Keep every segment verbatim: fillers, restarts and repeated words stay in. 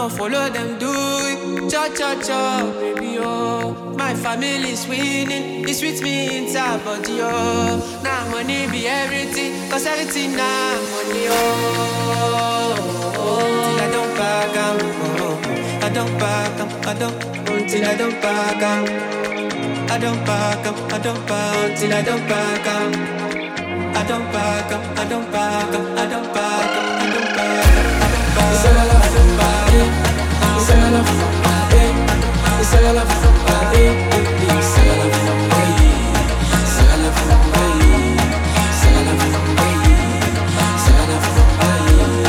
no follow them do it. Cha cha cha, baby oh. My family's winning, it's with me inside body oh. Now money be everything, cause everything now money oh. Till I don't back out, oh. I don't back up, I don't, until I don't back out. I don't back up, I don't back till I don't back up. I don't back up, I don't back up, I don't back up, I don't back up, I don't back up. It's all love from my head. It's all love from my head. It's all love from my head. It's all love from my head. It's all love from my head. It's all love from my head. It's all love from my head.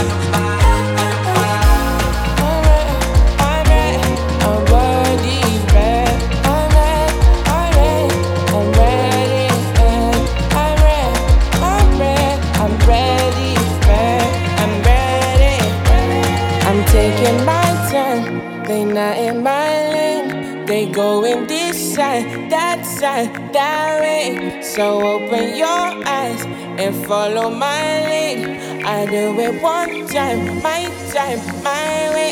Taking my turn, they not in my lane. They going this side, that side, that way. So open your eyes and follow my lead. I do it one time, my time, my way.